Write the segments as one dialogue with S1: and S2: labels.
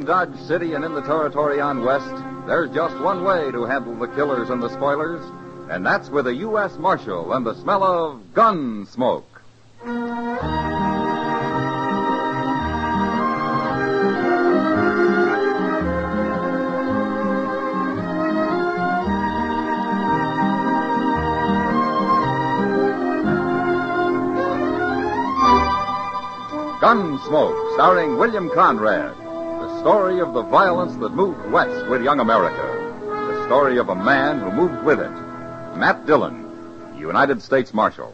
S1: Dodge City and in the territory on west, there's just one way to handle the killers and the spoilers, and that's with a U.S. Marshal and the smell of gun smoke. Gunsmoke, starring William Conrad. The story of the violence that moved west with young America. The story of a man who moved with it. Matt Dillon, United States Marshal.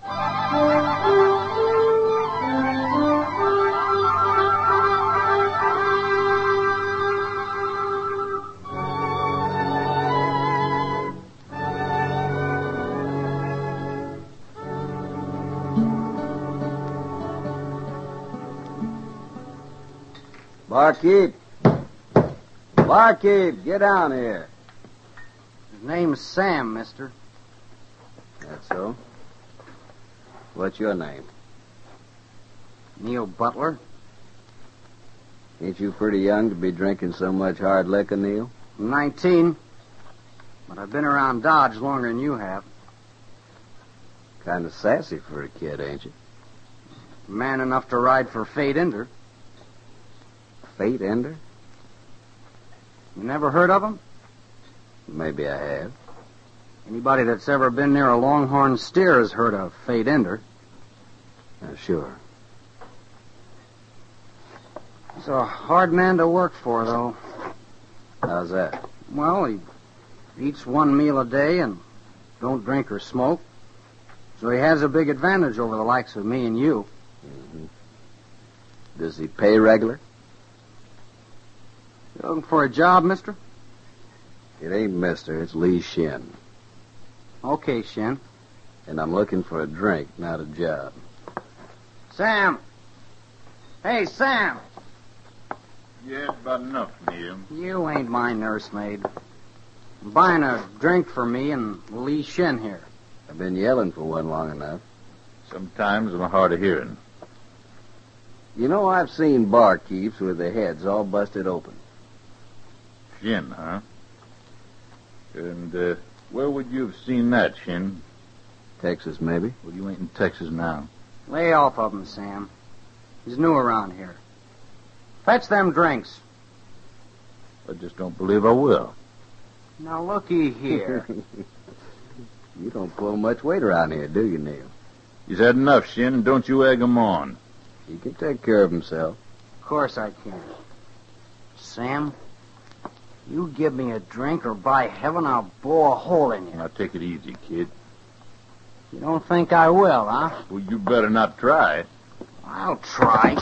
S2: Barkeep, get down here.
S3: His name's Sam, mister.
S2: That's so. What's your name?
S3: Neil Butler.
S2: Ain't you pretty young to be drinking so much hard liquor, Neil?
S3: I'm 19, but I've been around Dodge longer than you have.
S2: Kind of sassy for a kid, ain't you?
S3: Man enough to ride for Fate Ender.
S2: Fate Ender?
S3: You never heard of him?
S2: Maybe I have.
S3: Anybody that's ever been near a longhorn steer has heard of Fate Ender.
S2: Sure.
S3: He's a hard man to work for, though.
S2: How's that?
S3: Well, he eats one meal a day and don't drink or smoke. So he has a big advantage over the likes of me and you.
S2: Mm-hmm. Does he pay regular?
S3: You looking for a job, mister?
S2: It ain't mister, it's Lee Shin.
S3: Okay, Shin.
S2: And I'm looking for a drink, not a job.
S3: Sam! Hey, Sam!
S4: Yeah, about enough, Neil.
S3: You ain't my nursemaid. I'm buying a drink for me and Lee Shin here.
S2: I've been yelling for one long enough.
S4: Sometimes I'm hard of hearing.
S2: You know, I've seen barkeeps with their heads all busted open.
S4: Shin, huh? And where would you have seen that, Shin?
S2: Texas, maybe.
S4: Well, you ain't in Texas now.
S3: Lay off of him, Sam. He's new around here. Fetch them drinks.
S4: I just don't believe I will.
S3: Now, looky here.
S2: You don't pull much weight around here, do you, Neil?
S4: He's had enough, Shin, and don't you egg him on.
S2: He can take care of himself.
S3: Of course I can. Sam, you give me a drink or by heaven I'll bore a hole in you.
S4: Now, take it easy, kid.
S3: You don't think I will, huh?
S4: Well, you better not try.
S3: I'll try.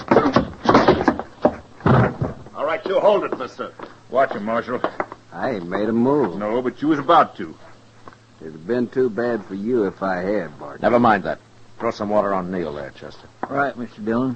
S4: All right, you hold it, mister. Watch him, Marshal.
S2: I ain't made a move.
S4: No, but you was about to.
S2: It'd have been too bad for you if I had, Bart.
S5: Never mind that. Throw some water on Neil there, Chester.
S6: Right, Mr. Dillon.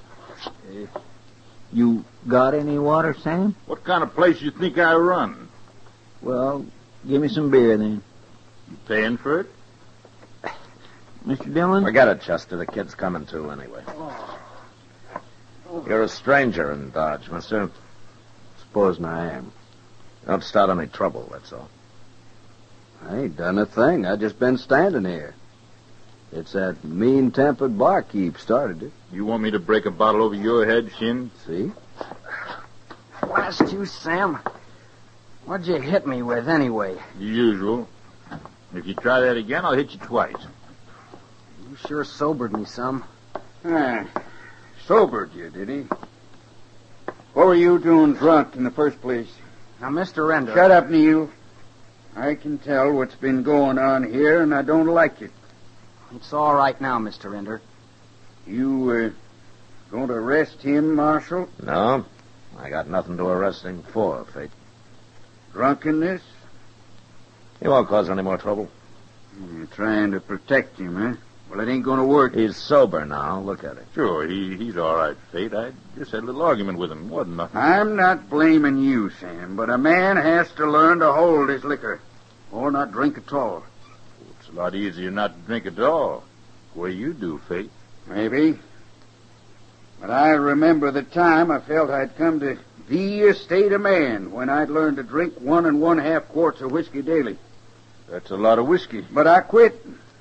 S6: You got any water, Sam?
S4: What kind of place you think I run?
S6: Well, give me some beer, then.
S4: You paying for it?
S6: Mr. Dillon?
S5: Forget it, Chester. The kid's coming to anyway. You're a stranger in Dodge, mister.
S2: Supposing I am.
S5: Don't start any trouble, that's all.
S2: I ain't done a thing. I just been standing here. It's that mean-tempered barkeep started it.
S4: You want me to break a bottle over your head, Shin?
S2: See?
S3: Blast you, Sam. What'd you hit me with, anyway?
S4: The usual. If you try that again, I'll hit you twice.
S3: You sure sobered me some.
S7: Sobered you, did he? What were you doing drunk in the first place?
S3: Now, Mr. Render...
S7: Shut up, Neil. I can tell what's been going on here, and I don't like it.
S3: It's all right now, Mr. Render.
S7: You, going to arrest him, Marshal?
S5: No. I got nothing to arrest him for, Fate.
S7: Drunkenness?
S5: He won't cause any more trouble.
S7: You're trying to protect him, huh? Well, it ain't going to work.
S5: He's sober now. Look at him.
S4: Sure, he's all right, Fate. I just had a little argument with him. Wasn't nothing.
S7: I'm not blaming you, Sam, but a man has to learn to hold his liquor, or not drink at all.
S4: It's a lot easier not to drink at all. The way you do, Fate.
S7: Maybe. But I remember the time I felt I'd come to the estate of man when I'd learned to drink 1 1/2 quarts of whiskey daily.
S4: That's a lot of whiskey.
S7: But I quit.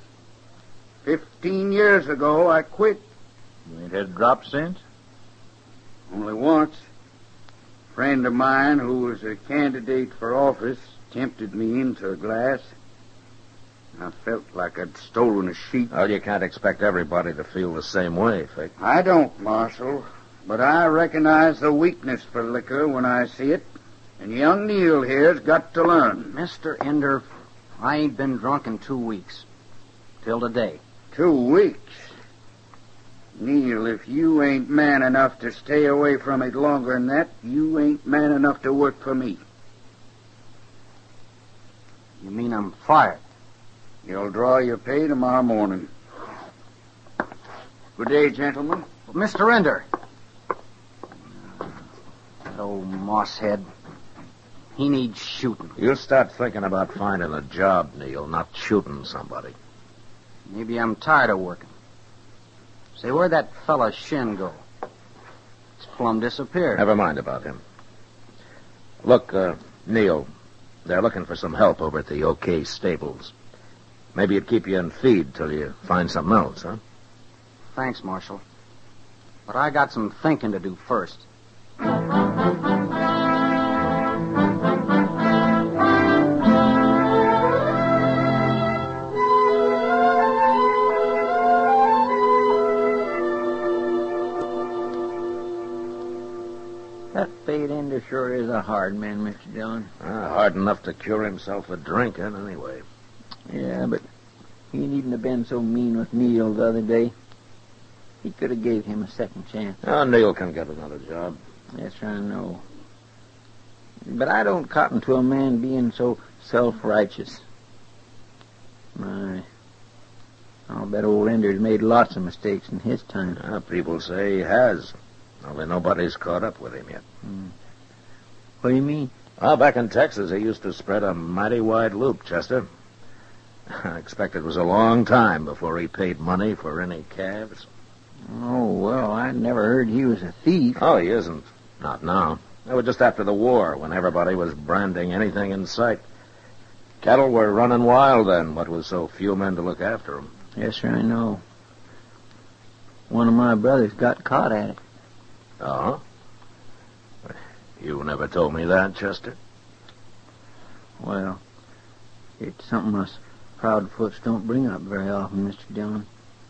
S7: 15 years ago, I quit.
S4: You ain't had a drop since?
S7: Only once. A friend of mine who was a candidate for office tempted me into a glass. I felt like I'd stolen a sheep.
S5: Well, you can't expect everybody to feel the same way, Fake.
S7: I don't, Marshal. But I recognize the weakness for liquor when I see it. And young Neil here's got to learn.
S3: Mr. Ender, I ain't been drunk in 2 weeks. Till today.
S7: 2 weeks? Neil, if you ain't man enough to stay away from it longer than that, you ain't man enough to work for me.
S3: You mean I'm fired?
S7: You'll draw your pay tomorrow morning. Good day, gentlemen.
S3: Mr. Ender. That old mosshead. He needs shooting.
S5: You start thinking about finding a job, Neil, not shooting somebody.
S3: Maybe I'm tired of working. Say, where'd that fella Shin go? He's plumb disappeared.
S5: Never mind about him. Look, Neil, they're looking for some help over at the OK Stables. Maybe it'd keep you in feed till you find something else, huh?
S3: Thanks, Marshal. But I got some thinking to do first.
S6: That Fate Ender sure is a hard man, Mr. Dillon.
S5: Hard enough to cure himself of drinking, anyway.
S6: Yeah, but he needn't have been so mean with Neil the other day. He could have gave him a second chance.
S5: Oh, Neil can get another job.
S6: Yes, I know. But I don't cotton to a man being so self-righteous. My, I'll bet old Ender's made lots of mistakes in his time.
S5: People say he has. Only nobody's caught up with him yet.
S6: What do you mean?
S5: Well, back in Texas, he used to spread a mighty wide loop, Chester. I expect it was a long time before he paid money for any calves.
S6: Oh, well, I never heard he was a thief.
S5: Oh, he isn't. Not now. It was just after the war, when everybody was branding anything in sight. Cattle were running wild then, what with so few men to look after them.
S6: Yes, sir, I know. One of my brothers got caught at it.
S5: Oh? You never told me that, Chester.
S6: Well, it's something us Proudfoots don't bring up very often, Mr. Dillon.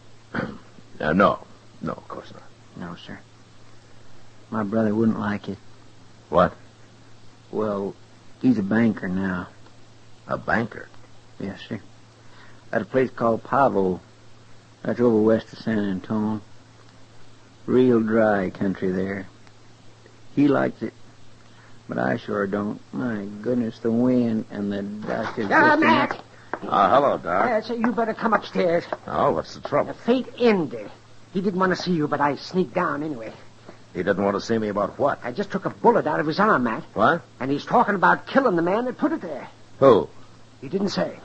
S5: No, of course not.
S6: No, sir. My brother wouldn't like it.
S5: What?
S6: Well, he's a banker now.
S5: A banker?
S6: Yes, sir. At a place called Pavo. That's over west of San Antone. Real dry country there. He likes it, but I sure don't. My goodness, the wind and the dust is...
S8: Matt!
S5: Hello, Doc.
S8: So you better come upstairs.
S5: Oh, what's the trouble?
S8: Fate Ender. He didn't want to see you, but I sneaked down anyway.
S5: He didn't want to see me about what?
S8: I just took a bullet out of his arm, Matt.
S5: What?
S8: And he's talking about killing the man that put it there.
S5: Who?
S8: He didn't say.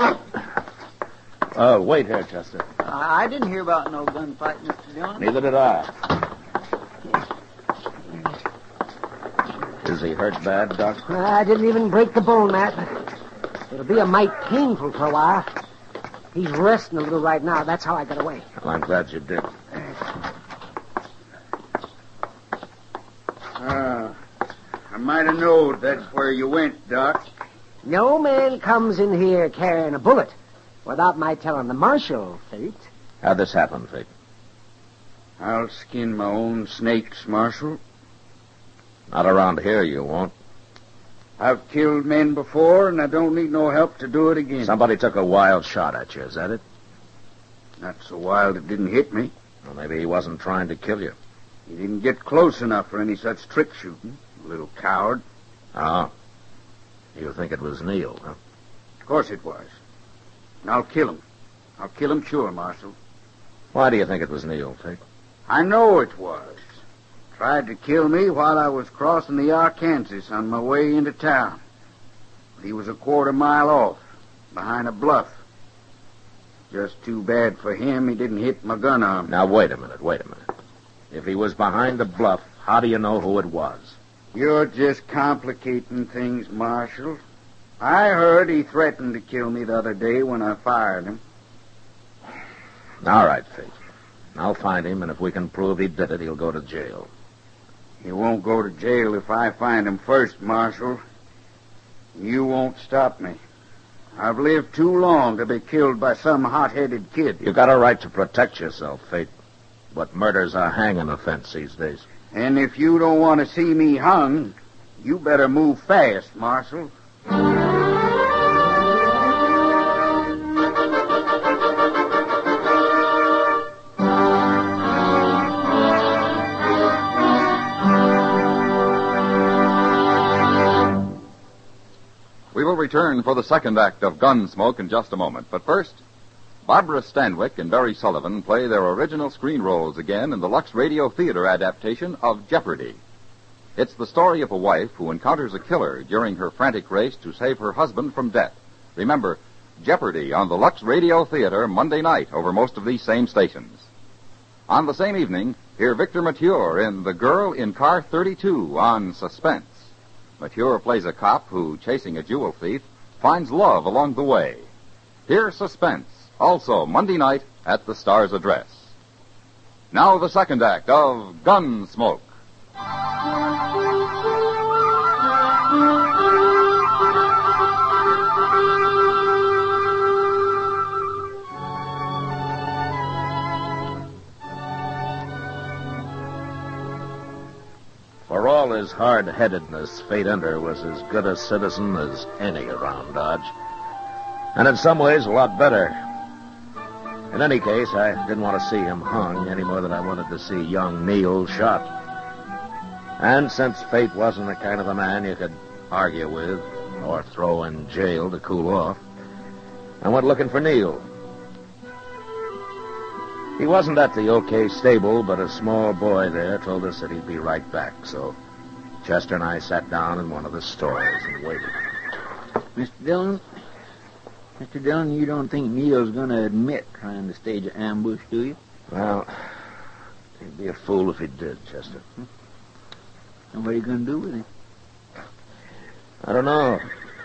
S5: Wait here, Chester.
S6: I didn't hear about no gunfight, Mr. Dillon.
S5: Neither did I. Is he hurt bad, Doc?
S8: I didn't even break the bone, Matt. It'll be a mite painful for a while. He's resting a little right now. That's how I got away.
S5: Well, I'm glad you did.
S7: I might have known that's where you went, Doc.
S8: No man comes in here carrying a bullet without my telling the marshal, Fate.
S5: How'd this happen, Fate?
S7: I'll skin my own snakes, Marshal.
S5: Not around here, you won't.
S7: I've killed men before, and I don't need no help to do it again.
S5: Somebody took a wild shot at you, is that it?
S7: Not so wild it didn't hit me.
S5: Well, maybe he wasn't trying to kill you.
S7: He didn't get close enough for any such trick shooting. Little coward.
S5: Oh. You think it was Neil, huh?
S7: Of course it was. And I'll kill him. I'll kill him sure, Marshal.
S5: Why do you think it was Neil, Fate?
S7: I know it was. Tried to kill me while I was crossing the Arkansas on my way into town. He was a quarter mile off, behind a bluff. Just too bad for him he didn't hit my gun arm.
S5: Now, wait a minute. If he was behind the bluff, how do you know who it was?
S7: You're just complicating things, Marshal. I heard he threatened to kill me the other day when I fired him.
S5: All right, Fate. I'll find him, and if we can prove he did it, he'll go to jail.
S7: He won't go to jail if I find him first, Marshal. You won't stop me. I've lived too long to be killed by some hot-headed kid.
S5: You got a right to protect yourself, Fate. But murder's a hanging offense these days.
S7: And if you don't want to see me hung, you better move fast, Marshal.
S1: We will return for the second act of Gunsmoke in just a moment. But first, Barbara Stanwyck and Barry Sullivan play their original screen roles again in the Lux Radio Theater adaptation of Jeopardy! It's the story of a wife who encounters a killer during her frantic race to save her husband from death. Remember, Jeopardy! On the Lux Radio Theater Monday night over most of these same stations. On the same evening, hear Victor Mature in The Girl in Car 32 on Suspense. Mature plays a cop who, chasing a jewel thief, finds love along the way. Hear Suspense, also Monday night at the Star's Address. Now the second act of Gunsmoke.
S5: For all his hard-headedness, Fate Ender was as good a citizen as any around Dodge. And in some ways, a lot better. In any case, I didn't want to see him hung any more than I wanted to see young Neil shot. And since Fate wasn't the kind of a man you could argue with or throw in jail to cool off, I went looking for Neil. He wasn't at the OK stable, but a small boy there told us that he'd be right back, so Chester and I sat down in one of the stalls and waited.
S6: Mr. Dillon, you don't think Neil's going to admit trying to stage an ambush, do you?
S5: Well, he'd be a fool if he did, Chester.
S6: And what are you going to do with him?
S5: I don't know.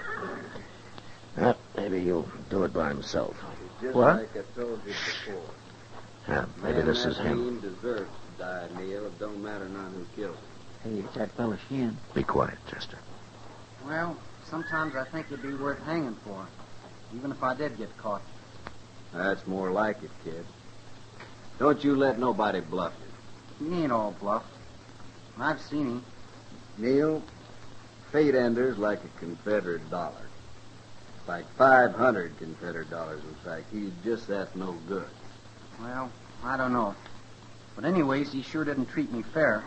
S5: Maybe he'll do it by himself.
S2: Just
S6: What?
S2: like I told you before.
S5: Yeah, maybe this is him.
S2: He deserves to die, Neil. It don't matter none who killed him.
S6: Hey, it's that fella Shin.
S5: Be quiet, Chester.
S3: Well, sometimes I think it'd be worth hanging for, even if I did get caught.
S2: That's more like it, kid. Don't you let nobody bluff you.
S3: He ain't all bluff. I've seen him.
S2: Neil, Fate Ender's like a Confederate dollar. Like 500 Confederate dollars, in fact. He's just that no good.
S3: Well, I don't know. But anyways, he sure didn't treat me fair.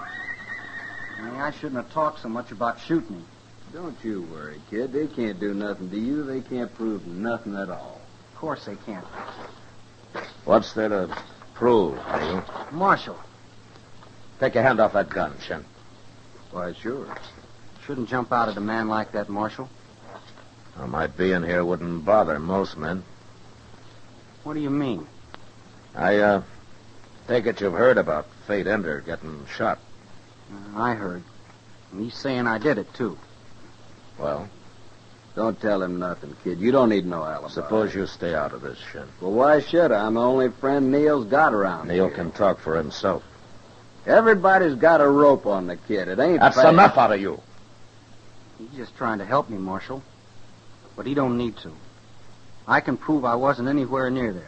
S3: I shouldn't have talked so much about shooting him.
S2: Don't you worry, kid. They can't do nothing to you. They can't prove nothing at all.
S3: Of course they can't.
S5: What's there to prove, Neil?
S3: Marshal,
S5: Take your hand off that gun, Shin.
S2: Why, sure.
S3: shouldn't jump out at a man like that, Marshal.
S5: Well, my being here wouldn't bother most men.
S3: What do you mean?
S5: I take it you've heard about Fate Ender getting shot.
S3: I heard. And he's saying I did it, too.
S5: Well,
S2: Don't tell him nothing, kid. You don't need no alibi.
S5: suppose you stay out of this, Shin.
S2: Well, why should I? I'm the only friend Neil's got around
S5: Neil
S2: here.
S5: can talk for himself.
S2: Everybody's got a rope on the kid. It ain't
S5: That's
S2: fair.
S5: enough out of you.
S3: He's just trying to help me, Marshal. But he don't need to. I can prove I wasn't anywhere near there.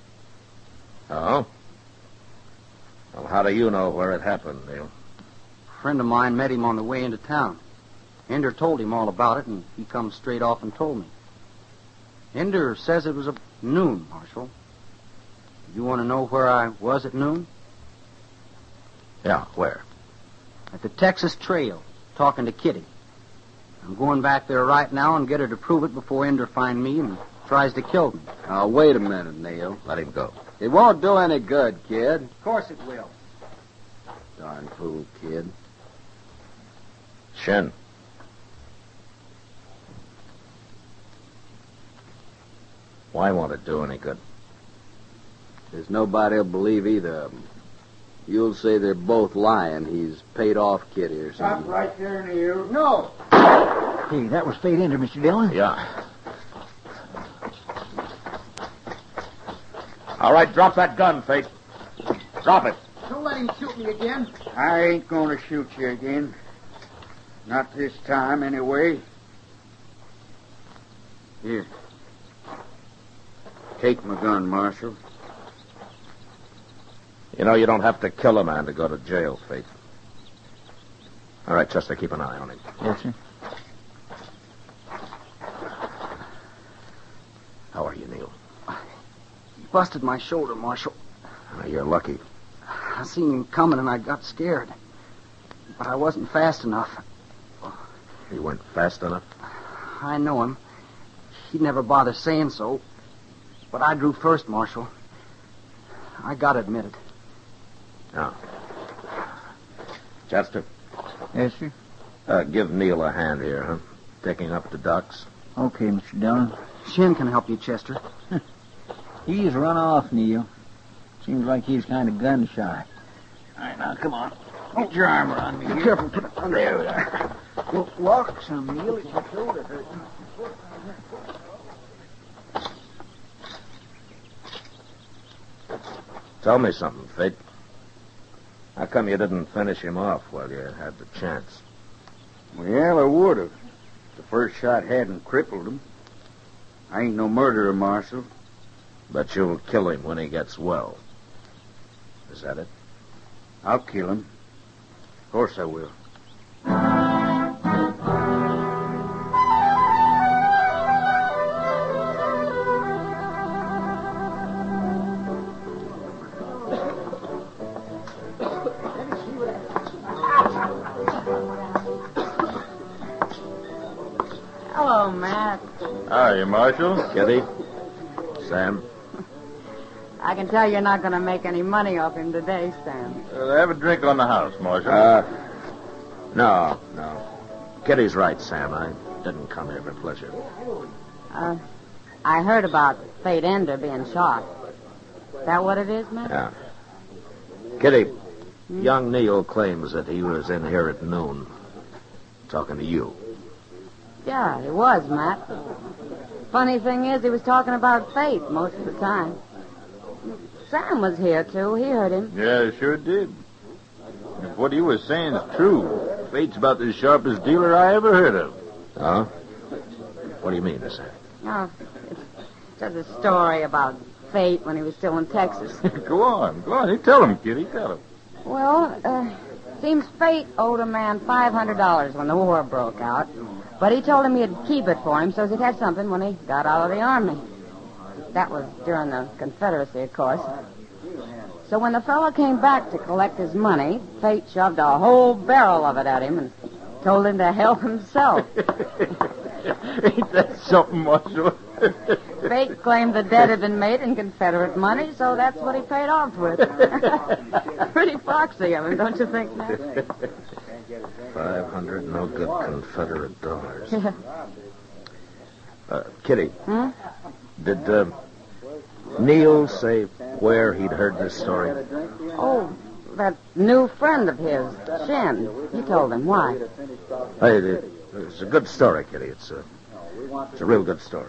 S5: Oh? Well, how do you know where it happened, Neil?
S3: A friend of mine met him on the way into town. Ender told him all about it, and he come straight off and told me. Ender says it was at noon, Marshal. You want to know where I was at noon?
S5: Yeah, where?
S3: At the Texas Trail, talking to Kitty. I'm going back there right now and get her to prove it before Ender find me and tries to kill me.
S2: Now, wait a minute, Neil.
S5: Let him go.
S2: It won't do any good, kid.
S3: Of course it will.
S2: Darn fool, kid.
S5: Shin. Why won't it do any good?
S2: There's nobody'll believe either of them. You'll say they're both lying. He's paid off Kitty or
S7: Stop
S2: something.
S7: right there, Neil. No.
S6: Hey, that was Fate Ender, Mr. Dillon.
S5: Yeah. All right, drop that gun, Fate. Drop it.
S8: Don't let him shoot me again.
S7: I ain't going to shoot you again. Not this time, anyway. Here. Take my gun, Marshal.
S5: You know, you don't have to kill a man to go to jail, Fate. All right, Chester, keep an eye on him.
S6: Yes, sir.
S5: How are you, Neil?
S3: He busted my shoulder, Marshal.
S5: You're lucky.
S3: I seen him coming and I got scared. But I wasn't fast enough.
S5: You weren't fast enough?
S3: I know him. He'd never bother saying so. But I drew first, Marshal. I gotta admit it.
S5: Now, Chester,
S6: Yes, sir.
S5: give Neil a hand here, huh? Taking up the ducks.
S6: Okay, Mr. Dillon.
S3: Shin can help you, Chester.
S6: He's run off, Neil. Seems like he's kind of gun shy. All right, now, come on. Put your arm around me.
S3: Be
S6: here.
S3: careful. Put it under.
S6: There we are. Well, walk some, Neil. It's your shoulder hurting.
S5: Tell me something, Fate. How come you didn't finish him off while you had the chance?
S7: Well, I would have. The first shot hadn't crippled him. I ain't no murderer, Marshal.
S5: But you'll kill him when he gets well. Is that it?
S7: I'll kill him. Of course I will.
S9: Hello, Matt.
S4: Hiya, Marshal.
S5: Kitty? Sam?
S9: I can tell you're not going to make any money off him today, Sam.
S4: Have a drink on the house, Marshal.
S5: No. Kitty's right, Sam. I didn't come here for pleasure.
S9: I heard about Fate Ender being shot. Is that what it is, Matt?
S5: Yeah. Kitty, young Neil claims that he was in here at noon talking to you.
S9: Yeah, he was, Matt. Funny thing is, he was talking about Fate most of the time. Sam was here, too. He heard him.
S4: Yeah, sure did. If what he was saying is true, Fate's about the sharpest dealer I ever heard of.
S5: Huh? What do you mean, Sam?
S9: Oh, it's just a story about Fate when he was still in Texas.
S4: Go on. You tell him, Kitty. Tell him.
S9: Well, seems Fate owed a man $500 when the war broke out. But he told him he'd keep it for him so he'd have something when he got out of the army. That was during the Confederacy, of course. So when the fellow came back to collect his money, Fate shoved a whole barrel of it at him and told him to help himself.
S4: Ain't that something, Marshal?
S9: Fate claimed the debt had been made in Confederate money, so that's what he paid off with. Pretty foxy of him, don't you think, Matt?
S5: 500 no good Confederate dollars. Kitty, did Neil say where he'd heard this story?
S9: Oh, that new friend of his, Shin. He told him. Why?
S5: Hey, it's a good story, Kitty. It's a real good story.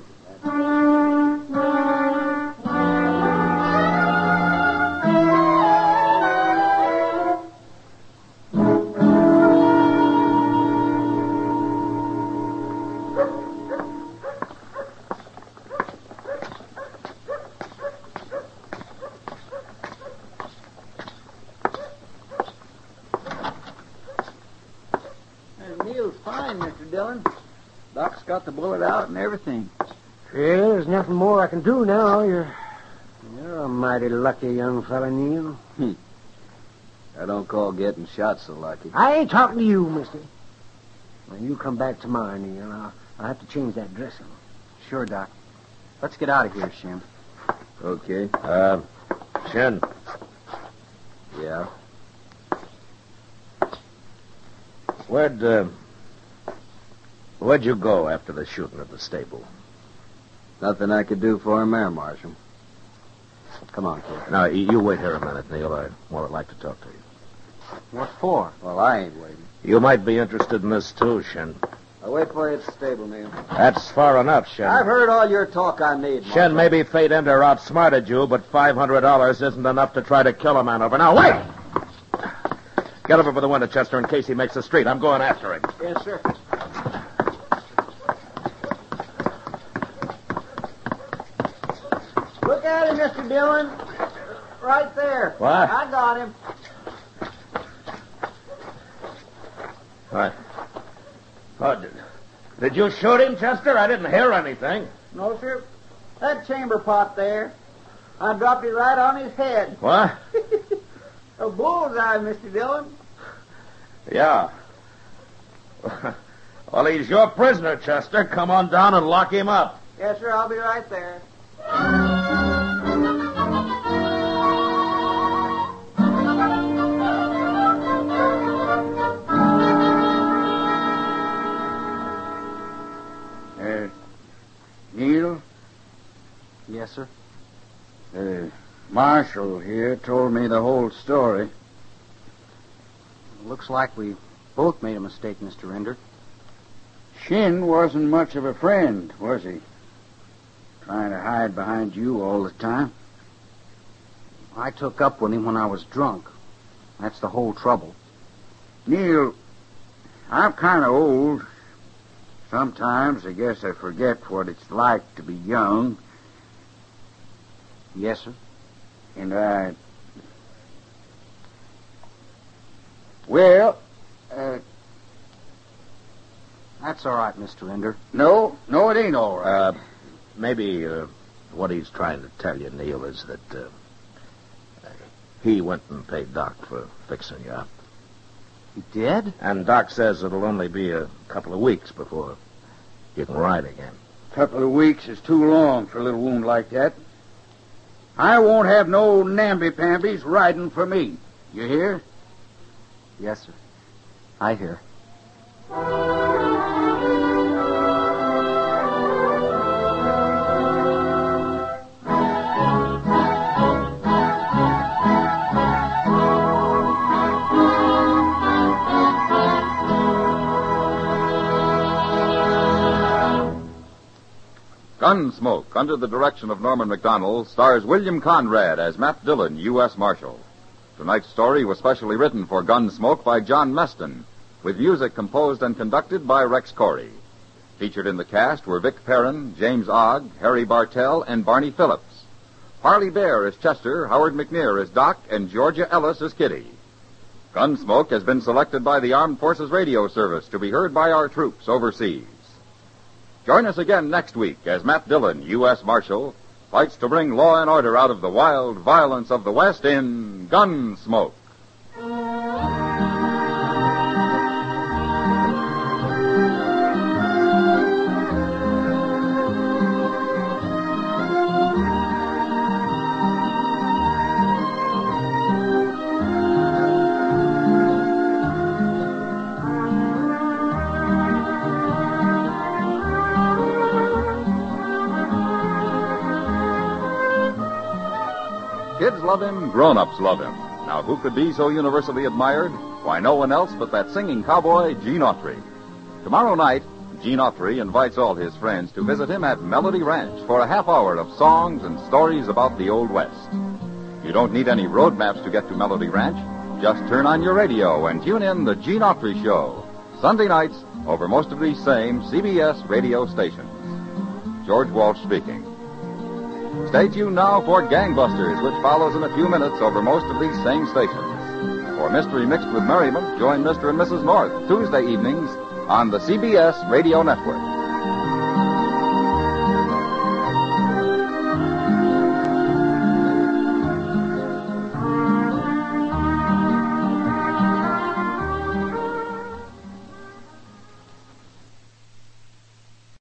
S6: Neil's fine, Mr. Dillon. Doc's got the bullet out and everything.
S8: Yeah, there's nothing more I can do now. You're a mighty lucky young fella, Neil.
S2: I don't call getting shot so lucky.
S8: I ain't talking to you, mister. When you come back tomorrow, Neil, I'll have to change that dressing.
S3: Sure, Doc. Let's get out of here, Shin.
S2: Okay.
S5: Shin,
S2: Yeah.
S5: where'd you go after the shooting at the stable?
S2: Nothing I could do for him there, Marshal.
S3: Come on, kid.
S5: No, you wait here a minute, Neil. I would like to talk to you.
S3: What for?
S2: Well, I ain't waiting.
S5: You might be interested in this, too, Shen.
S2: I'll wait for you at the stable, Neil.
S5: That's far enough, Shen.
S2: I've heard all your talk I need, Marshal.
S5: Shen, maybe Fate Ender outsmarted you, but $500 isn't enough to try to kill a man over. Now, wait! Get over by the window, Chester, in case he makes the street. I'm going after him.
S2: Yes, sir. Look at him, Mr. Dillon. Right there.
S5: What?
S2: I got him.
S5: What? Oh, did you shoot him, Chester? I didn't hear anything.
S2: No, sir. That chamber pot there. I dropped it right on his head.
S5: What?
S2: A bullseye, Mr. Dillon.
S5: Yeah. Well, he's your prisoner, Chester. Come on down and lock him up.
S2: Yes, sir. I'll be right there.
S7: Neil?
S3: Yes, sir.
S7: Marshal here told me the whole story.
S3: Looks like we both made a mistake, Mr. Ender.
S7: Shin wasn't much of a friend, was he? Trying to hide behind you all the time.
S3: I took up with him when I was drunk. That's the whole trouble.
S7: Neil, I'm kind of old. Sometimes I guess I forget what it's like to be young.
S3: Yes, sir.
S7: And Well,
S3: That's all right, Mr. Ender.
S7: no, it ain't all right.
S5: Maybe what he's trying to tell you, Neil, is that he went and paid Doc for fixing you up.
S3: He did?
S5: And Doc says it'll only be a couple of weeks before you can ride again.
S7: A couple of weeks is too long for a little wound like that. I won't have no namby-pambies riding for me. You hear?
S3: Yes, sir. I hear.
S1: Gunsmoke, under the direction of Norman MacDonald, stars William Conrad as Matt Dillon, U.S. Marshal. Tonight's story was specially written for Gunsmoke by John Meston, with music composed and conducted by Rex Corey. Featured in the cast were Vic Perrin, James Ogg, Harry Bartell, and Barney Phillips. Harley Bear as Chester, Howard McNear as Doc, and Georgia Ellis as Kitty. Gunsmoke has been selected by the Armed Forces Radio Service to be heard by our troops overseas. Join us again next week as Matt Dillon, U.S. Marshal, fights to bring law and order out of the wild violence of the West in Gunsmoke. Kids love him, grown-ups love him. Now, who could be so universally admired? Why, no one else but that singing cowboy, Gene Autry. Tomorrow night, Gene Autry invites all his friends to visit him at Melody Ranch for a half hour of songs and stories about the Old West. You don't need any road maps to get to Melody Ranch. Just turn on your radio and tune in The Gene Autry Show, Sunday nights over most of these same CBS radio stations. George Walsh speaking. Stay tuned now for Gangbusters, which follows in a few minutes over most of these same stations. For Mystery Mixed with Merriment, join Mr. and Mrs. North Tuesday evenings on the CBS Radio Network.